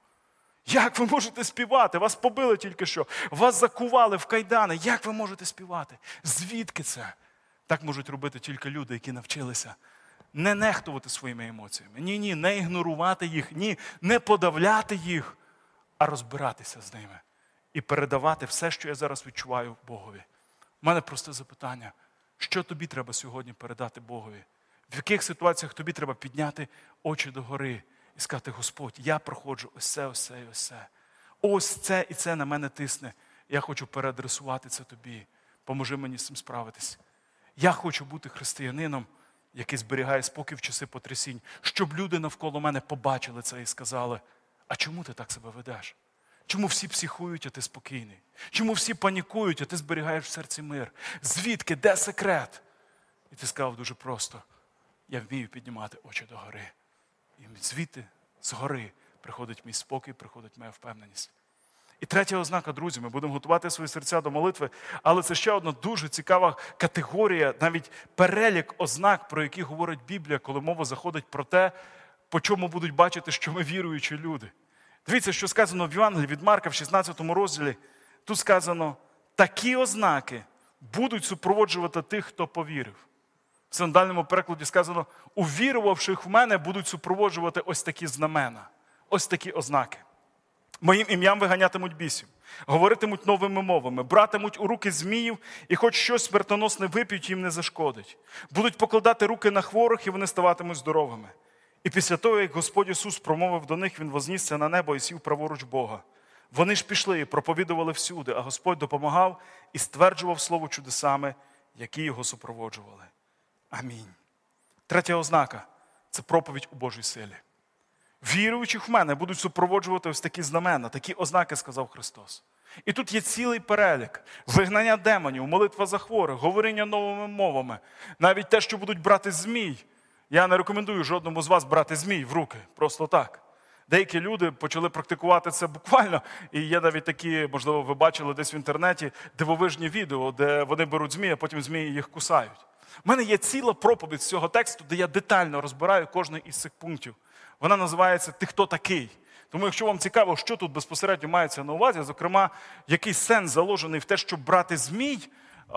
Як ви можете співати? Вас побили тільки що. Вас закували в кайдани. Як ви можете співати? Звідки це? Так можуть робити тільки люди, які навчилися не нехтувати своїми емоціями. Ні, не ігнорувати їх. Ні, не подавляти їх, а розбиратися з ними. І передавати все, що я зараз відчуваю Богові. У мене просте запитання. Що тобі треба сьогодні передати Богові? В яких ситуаціях тобі треба підняти очі догори і сказати: Господь, я проходжу ось це, ось це і ось це. Ось це і це на мене тисне. Я хочу переадресувати це тобі. Поможи мені з цим справитись. Я хочу бути християнином, який зберігає спокій в часи потрясінь, щоб люди навколо мене побачили це і сказали: а чому ти так себе ведеш? Чому всі психують, а ти спокійний? Чому всі панікують, а ти зберігаєш в серці мир? Звідки? Де секрет? І ти сказав дуже просто: я вмію піднімати очі догори. І звідти, згори, приходить мій спокій, приходить моя впевненість. І третя ознака, друзі, ми будемо готувати свої серця до молитви, але це ще одна дуже цікава категорія, навіть перелік ознак, про які говорить Біблія, коли мова заходить про те, по чому будуть бачити, що ми віруючі люди. Дивіться, що сказано в Євангелії від Марка в 16 розділі. Тут сказано: такі ознаки будуть супроводжувати тих, хто повірив. В синодальному перекладі сказано: увірувавших в мене будуть супроводжувати ось такі знамена, ось такі ознаки. Моїм ім'ям виганятимуть бісів, говоритимуть новими мовами, братимуть у руки зміїв, і хоч щось смертоносне вип'ють, їм не зашкодить. Будуть покладати руки на хворих, і вони ставатимуть здоровими. І після того, як Господь Ісус промовив до них, Він вознісся на небо і сів праворуч Бога. Вони ж пішли і проповідували всюди, а Господь допомагав і стверджував слово чудесами, які його супроводжували. Амінь. Третя ознака – це проповідь у Божій силі. Віруючих в мене будуть супроводжувати ось такі знамена, такі ознаки, сказав Христос. І тут є цілий перелік: вигнання демонів, молитва за хворих, говоріння новими мовами, навіть те, що будуть брати змій. Я не рекомендую жодному з вас брати змій в руки, просто так. Деякі люди почали практикувати це буквально, і є навіть такі, можливо, ви бачили десь в інтернеті, дивовижні відео, де вони беруть змій, а потім змії їх кусають. У мене є ціла проповідь з цього тексту, де я детально розбираю кожний із цих пунктів. Вона називається «Ти хто такий?». Тому якщо вам цікаво, що тут безпосередньо мається на увазі, зокрема, який сенс заложений в те, щоб брати змій,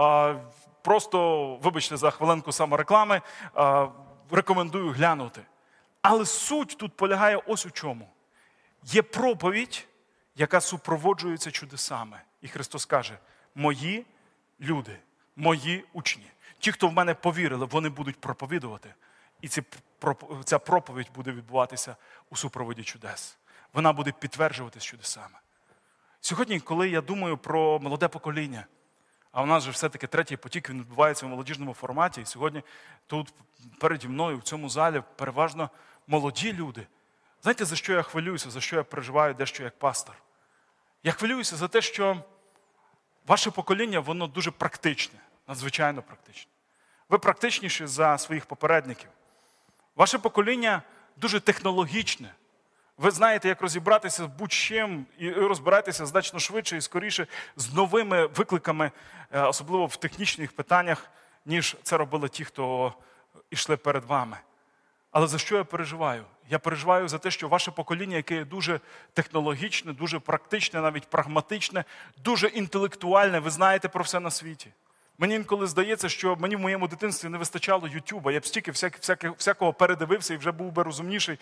просто, вибачте за хвилинку самореклами, рекомендую глянути. Але суть тут полягає ось у чому. Є проповідь, яка супроводжується чудесами. І Христос каже: мої люди, мої учні, ті, хто в мене повірили, вони будуть проповідувати. І ця проповідь буде відбуватися у супроводі чудес. Вона буде підтверджуватись чудесами. Сьогодні, коли я думаю про молоде покоління, а у нас же все-таки третій потік, він відбувається в молодіжному форматі, і сьогодні тут переді мною в цьому залі переважно молоді люди. Знаєте, за що я хвилююся, за що я переживаю дещо як пастор? Я хвилююся за те, що ваше покоління, воно дуже практичне, надзвичайно практичне. Ви практичніші за своїх попередників. Ваше покоління дуже технологічне. Ви знаєте, як розібратися з будь-чим і розбиратися значно швидше і скоріше з новими викликами, особливо в технічних питаннях, ніж це робили ті, хто йшли перед вами. Але за що я переживаю? Я переживаю за те, що ваше покоління, яке є дуже технологічне, дуже практичне, навіть прагматичне, дуже інтелектуальне, ви знаєте про все на світі. Мені інколи здається, що мені в моєму дитинстві не вистачало Ютуба. Я б стільки всякого передивився і вже був би розумніший,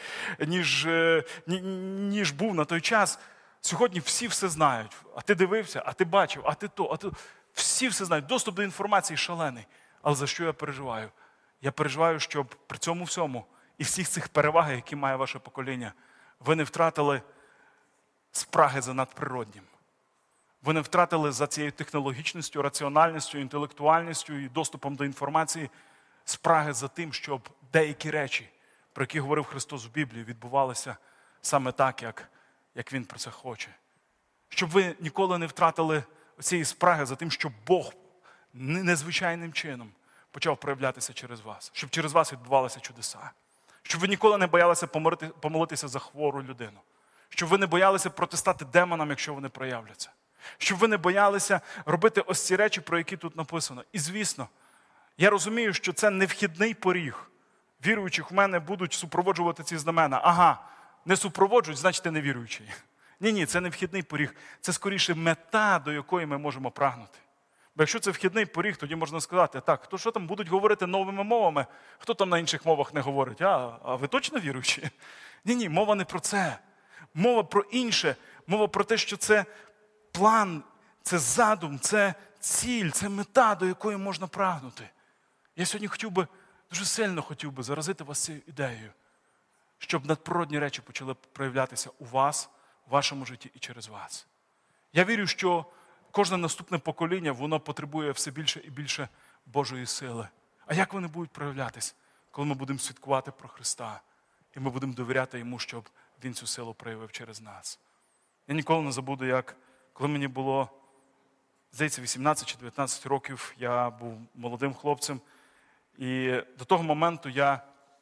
ніж був на той час. Сьогодні всі все знають. А ти дивився, а ти бачив, а ти то. Всі все знають. Доступ до інформації шалений. Але за що я переживаю? Я переживаю, щоб при цьому всьому і всіх цих переваг, які має ваше покоління, ви не втратили спраги за надприроднім. Ви не втратили за цією технологічністю, раціональністю, інтелектуальністю і доступом до інформації спраги за тим, щоб деякі речі, про які говорив Христос в Біблії, відбувалися саме так, як Він про це хоче. Щоб ви ніколи не втратили цієї спраги за тим, щоб Бог незвичайним чином почав проявлятися через вас. Щоб через вас відбувалися чудеса. Щоб ви ніколи не боялися помолитися за хвору людину. Щоб ви не боялися протистати демонам, якщо вони проявляться. Щоб ви не боялися робити ось ці речі, про які тут написано. І звісно, я розумію, що це не вхідний поріг. Віруючих в мене будуть супроводжувати ці знамена. Ага, не супроводжують, значить ти не віруючий. Ні, це не вхідний поріг. Це скоріше мета, до якої ми можемо прагнути. Бо якщо це вхідний поріг, тоді можна сказати, так, то що там будуть говорити новими мовами? Хто там на інших мовах не говорить? А ви точно віруючі? Ні, мова не про це. Мова про інше. Мова про те, що це план, це задум, це ціль, це мета, до якої можна прагнути. Я сьогодні дуже сильно хотів би заразити вас цією ідеєю, щоб надприродні речі почали проявлятися у вас, у вашому житті і через вас. Я вірю, що кожне наступне покоління, воно потребує все більше і більше Божої сили. А як вони будуть проявлятись, коли ми будемо свідкувати про Христа, і ми будемо довіряти Йому, щоб Він цю силу проявив через нас? Я ніколи не забуду, як коли мені було, здається, 18 чи 19 років, я був молодим хлопцем, і до того моменту я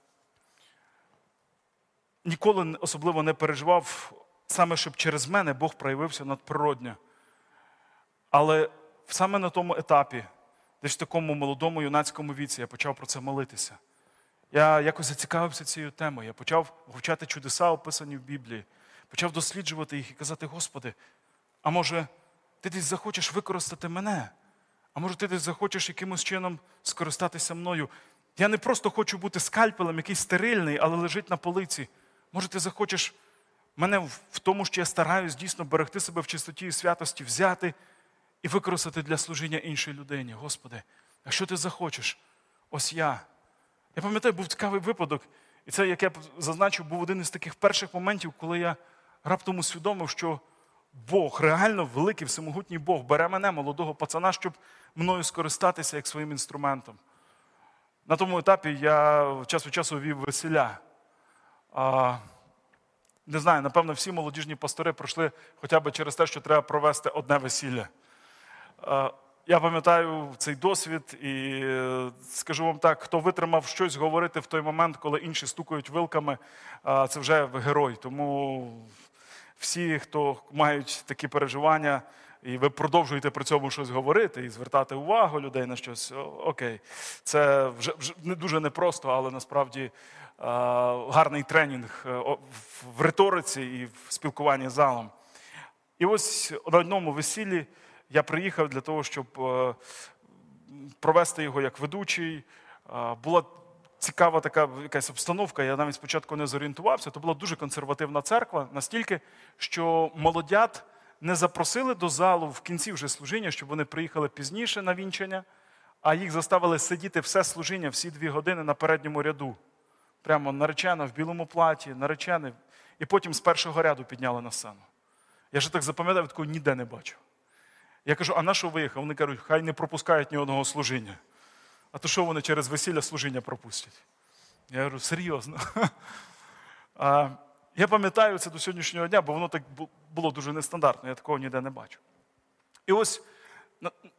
ніколи особливо не переживав саме, щоб через мене Бог проявився надприродньо. Але саме на тому етапі, десь в такому молодому юнацькому віці, я почав про це молитися. Я якось зацікавився цією темою. Я почав вивчати чудеса, описані в Біблії. Почав досліджувати їх і казати, Господи, а може ти десь захочеш використати мене? А може ти десь захочеш якимось чином скористатися мною? Я не просто хочу бути скальпелем, який стерильний, але лежить на полиці. Може ти захочеш мене в тому, що я стараюсь дійсно берегти себе в чистоті і святості, взяти і використати для служіння іншій людині. Господи, якщо ти захочеш, ось я. Я пам'ятаю, був цікавий випадок, і це, як я зазначив, був один із таких перших моментів, коли я раптом усвідомив, що Бог, реально великий, всемогутній Бог, бере мене, молодого пацана, щоб мною скористатися як своїм інструментом. На тому етапі я час від часу вів весілля. Не знаю, напевно, всі молодіжні пастори пройшли хоча б через те, що треба провести одне весілля. Я пам'ятаю цей досвід і скажу вам так, хто витримав щось говорити в той момент, коли інші стукають вилками, це вже герой. Тому всі, хто мають такі переживання, і ви продовжуєте при цьому щось говорити і звертати увагу людей на щось, окей. Це вже не дуже непросто, але насправді гарний тренінг в риториці і в спілкуванні з залом. І ось на одному весіллі я приїхав для того, щоб провести його як ведучий. Була цікава така якась обстановка, я навіть спочатку не зорієнтувався. То була дуже консервативна церква, настільки, що молодят не запросили до залу в кінці вже служіння, щоб вони приїхали пізніше на вінчання, а їх заставили сидіти все служіння, всі 2 години на передньому ряду. Прямо наречена в білому платі, наречений. І потім з першого ряду підняли на сцену. Я ж так запам'ятав, такого ніде не бачив. Я кажу, а на що виїхав? Вони кажуть, хай не пропускають ні одного служіння. А то що вони через весілля служіння пропустять? Я говорю, серйозно? Я пам'ятаю це до сьогоднішнього дня, бо воно так було дуже нестандартно, я такого ніде не бачу. І ось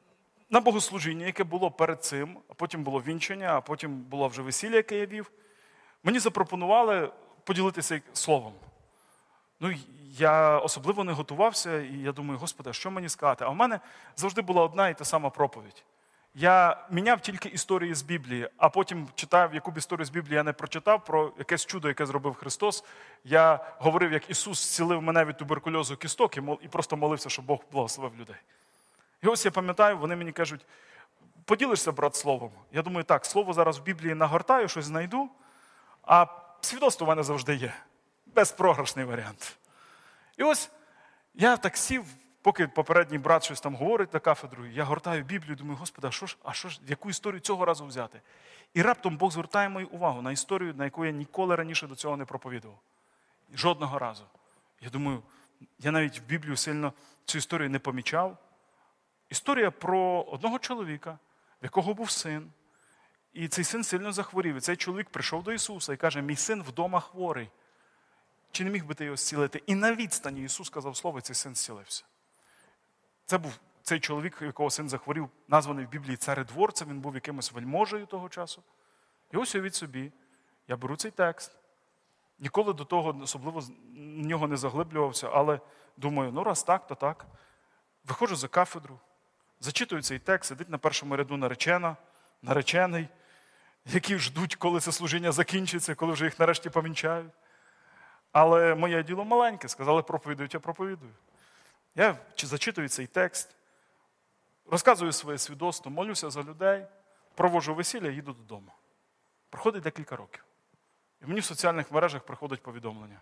на богослужіння, яке було перед цим, а потім було вінчання, а потім було вже весілля, яке я вів, мені запропонували поділитися словом. Ну, я особливо не готувався, і я думаю, Господи, а що мені сказати? А в мене завжди була одна і та сама проповідь. Я міняв тільки історії з Біблії, а потім читав, яку б історію з Біблії я не прочитав, про якесь чудо, яке зробив Христос. Я говорив, як Ісус зцілив мене від туберкульозу кісток і просто молився, щоб Бог благословив людей. І ось я пам'ятаю, вони мені кажуть, поділишся, брат, словом? Я думаю, так, слово зараз в Біблії нагортаю, щось знайду, а свідоцтво в мене завжди є. Безпрограшний варіант. І ось я так сів, поки попередній брат щось там говорить на кафедру, я гортаю Біблію, думаю, Господи, а що ж, яку історію цього разу взяти? І раптом Бог звертає мою увагу на історію, на яку я ніколи раніше до цього не проповідував. Жодного разу. Я думаю, я навіть в Біблію сильно цю історію не помічав. Історія про одного чоловіка, в якого був син, і цей син сильно захворів. І цей чоловік прийшов до Ісуса і каже, мій син вдома хворий. Чи не міг би ти його зцілити? І на відстані Ісус сказав слово, і цей син зцілився. Це був цей чоловік, якого син захворів, названий в Біблії царедворцем, він був якимось вельможею того часу. І ось уявіть собі, я беру цей текст, ніколи до того особливо в нього не заглиблювався, але думаю, ну раз так, то так. Виходжу за кафедру, зачитую цей текст, сидить на першому ряду наречена, наречений, які ждуть, коли це служіння закінчиться, коли вже їх нарешті помінчають. Але моє діло маленьке, сказали, проповідують, я проповідую. Я зачитую цей текст, розказую своє свідоцтво, молюся за людей, проводжу весілля і їду додому. Проходить декілька років. І мені в соціальних мережах приходить повідомлення.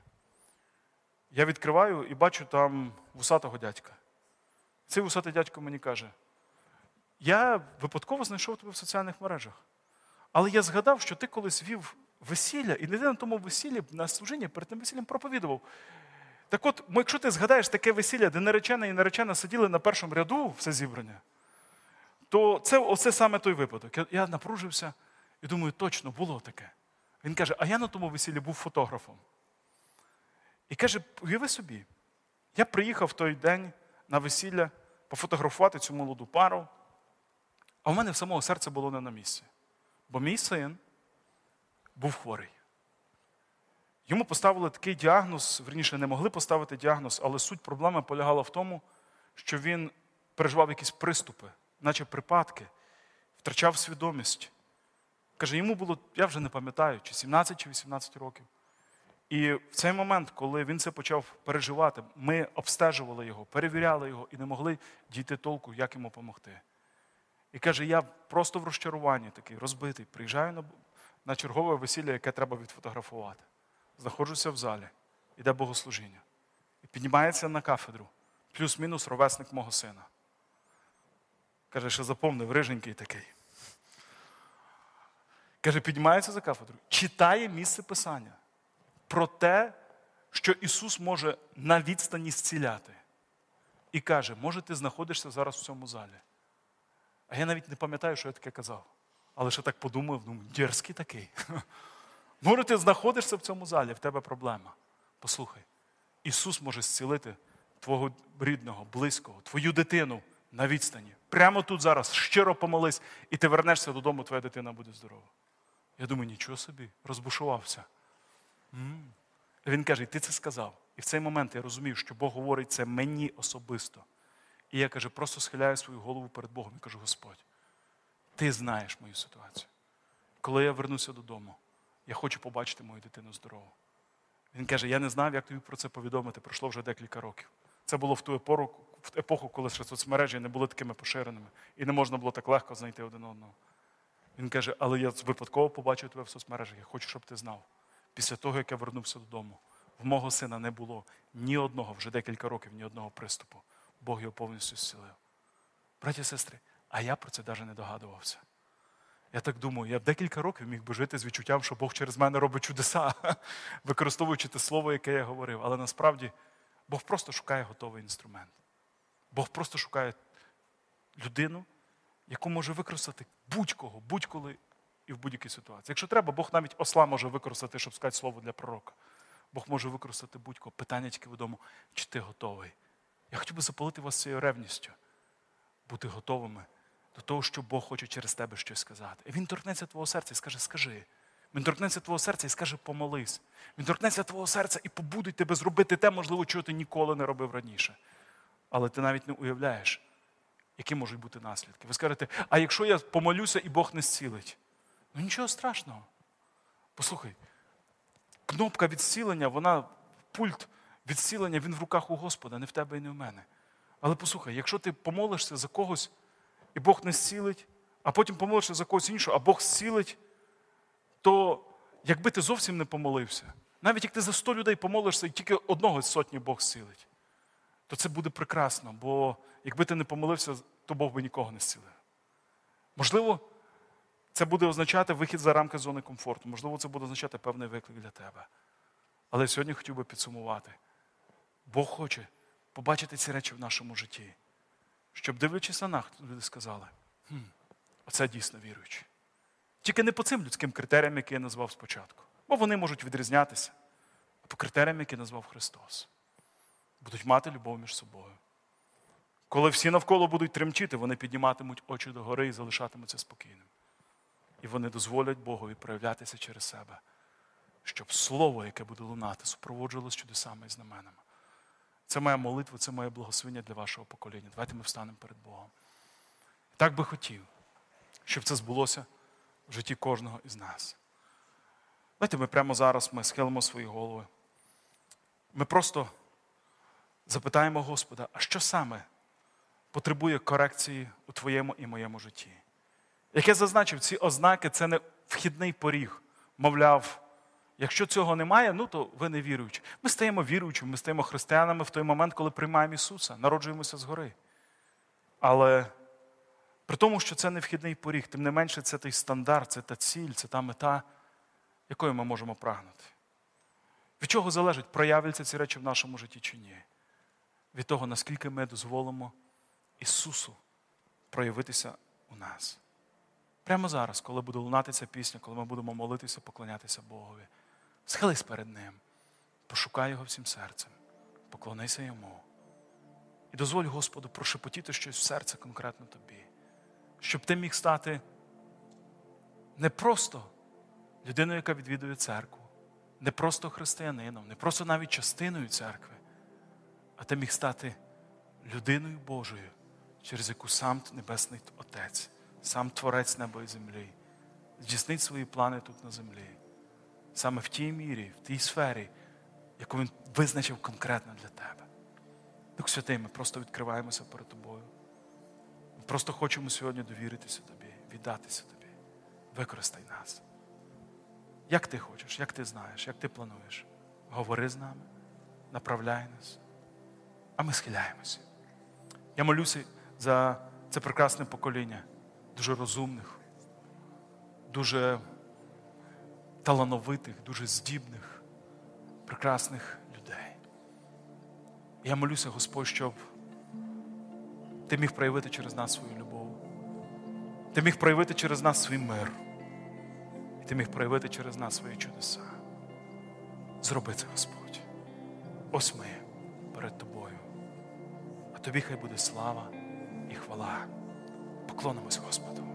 Я відкриваю і бачу там вусатого дядька. Цей вусатий дядько мені каже, я випадково знайшов тебе в соціальних мережах, але я згадав, що ти колись вів весілля, і не на тому весіллі, на служінні перед тим весіллям проповідував. Так от, якщо ти згадаєш таке весілля, де наречена і наречена сиділи на першому ряду, все зібрання, то оце саме той випадок. Я напружився і думаю, точно, було таке. Він каже, а я на тому весіллі був фотографом. І каже, уяви собі, я приїхав в той день на весілля пофотографувати цю молоду пару, а в мене в самого серце було не на місці. Бо мій син був хворий. Йому поставили такий діагноз, верніше не могли поставити діагноз, але суть проблеми полягала в тому, що він переживав якісь приступи, наче припадки, втрачав свідомість. Каже, йому було, я вже не пам'ятаю, чи 17, чи 18 років. І в цей момент, коли він це почав переживати, ми обстежували його, перевіряли його і не могли дійти толку, як йому допомогти. І каже, я просто в розчаруванні такий, розбитий, приїжджаю на чергове весілля, яке треба відфотографувати. Знаходжуся в залі, іде богослужіння. І піднімається на кафедру, плюс-мінус ровесник мого сина. Каже, що запомнив, риженький такий. Каже, піднімається за кафедру, читає місце Писання про те, що Ісус може на відстані зціляти. І каже, може ти знаходишся зараз в цьому залі. А я навіть не пам'ятаю, що я таке казав. Але ще так подумав, думаю, дерзкий такий. Може ти знаходишся в цьому залі, в тебе проблема. Послухай, Ісус може зцілити твого рідного, близького, твою дитину на відстані. Прямо тут зараз, щиро помолись, і ти вернешся додому, твоя дитина буде здорова. Я думаю, нічого собі, розбушувався. Він каже, ти це сказав. І в цей момент я розумів, що Бог говорить це мені особисто. І я, каже, просто схиляю свою голову перед Богом і кажу, Господь, ти знаєш мою ситуацію. Коли я вернуся додому, я хочу побачити мою дитину здорову. Він каже, я не знав, як тобі про це повідомити, пройшло вже декілька років. Це було в ту епоху, коли ще соцмережі не були такими поширеними. І не можна було так легко знайти один одного. Він каже, але я випадково побачив тебе в соцмережах, я хочу, щоб ти знав. Після того, як я вернувся додому, в мого сина не було ні одного, вже декілька років, ні одного приступу. Бог його повністю зцілив. Браті і сестри, а я про це навіть не догадувався. Я так думаю, я декілька років міг би жити з відчуттям, що Бог через мене робить чудеса, використовуючи те слово, яке я говорив. Але насправді Бог просто шукає готовий інструмент. Бог просто шукає людину, яку може використати будь-кого, будь-коли і в будь-якій ситуації. Якщо треба, Бог навіть осла може використати, щоб сказати слово для пророка. Бог може використати будь-кого. Питання тільки в тому, чи ти готовий. Я хотів би запалити вас цією ревністю. Бути готовими до того, що Бог хоче через тебе щось сказати. І Він торкнеться твого серця і скаже, скажи. Він торкнеться твого серця і скаже, помолись. Він торкнеться твого серця і побудить тебе зробити те, можливо, чого ти ніколи не робив раніше. Але ти навіть не уявляєш, які можуть бути наслідки. Ви скажете, а якщо я помолюся і Бог не зцілить? Ну нічого страшного. Послухай, кнопка відцілення, пульт відцілення, він в руках у Господа, не в тебе і не в мене. Але послухай, якщо ти помолишся за когось, і Бог не зцілить, а потім помолишся за когось іншого, а Бог зцілить, то якби ти зовсім не помолився, навіть як ти за 100 людей помолишся, і тільки одного з сотні Бог зцілить, то це буде прекрасно, бо якби ти не помолився, то Бог би нікого не зцілив. Можливо, це буде означати вихід за рамки зони комфорту, можливо, це буде означати певний виклик для тебе. Але сьогодні хотів би підсумувати. Бог хоче побачити ці речі в нашому житті, щоб, дивлячись на нас, люди сказали, оце дійсно віруючий. Тільки не по цим людським критеріям, які я назвав спочатку. Бо вони можуть відрізнятися. А по критеріям, які назвав Христос. Будуть мати любов між собою. Коли всі навколо будуть тремтіти, вони підніматимуть очі догори і залишатимуться спокійним. І вони дозволять Богові проявлятися через себе. Щоб слово, яке буде лунати, супроводжувалось чудесами і знаменами. Це моя молитва, це моє благословення для вашого покоління. Давайте ми встанемо перед Богом. Так би хотів, щоб це збулося в житті кожного із нас. Знаєте, ми прямо зараз схилимо свої голови. Ми просто запитаємо Господа, а що саме потребує корекції у твоєму і моєму житті? Як я зазначив, ці ознаки – це не вхідний поріг. Мовляв, якщо цього немає, то ви не віруючі. Ми стаємо віруючими, ми стаємо християнами в той момент, коли приймаємо Ісуса, народжуємося згори. Але при тому, що це не вхідний поріг, тим не менше це той стандарт, це та ціль, це та мета, якою ми можемо прагнути. Від чого залежить, проявляться ці речі в нашому житті чи ні? Від того, наскільки ми дозволимо Ісусу проявитися у нас. Прямо зараз, коли буде лунати ця пісня, коли ми будемо молитися, поклонятися Богові, схились перед Ним, пошукай Його всім серцем, поклонися Йому. І дозволь Господу прошепотіти щось в серце конкретно тобі. Щоб ти міг стати не просто людиною, яка відвідує церкву, не просто християнином, не просто навіть частиною церкви, а ти міг стати людиною Божою, через яку сам Небесний Отець, сам Творець неба і землі, здійснить свої плани тут на землі. Саме в тій мірі, в тій сфері, яку Він визначив конкретно для тебе. Дух Святий, ми просто відкриваємося перед Тобою. Ми просто хочемо сьогодні довіритися Тобі, віддатися Тобі. Використай нас. Як ти хочеш, як ти знаєш, як ти плануєш. Говори з нами, направляй нас, а ми схиляємося. Я молюся за це прекрасне покоління, дуже розумних, дуже талановитих, дуже здібних, прекрасних людей. Я молюся, Господь, щоб Ти міг проявити через нас свою любов. Ти міг проявити через нас свій мир. І Ти міг проявити через нас свої чудеса. Зроби це, Господь. Ось ми перед Тобою. А Тобі хай буде слава і хвала. Поклонимось Господу.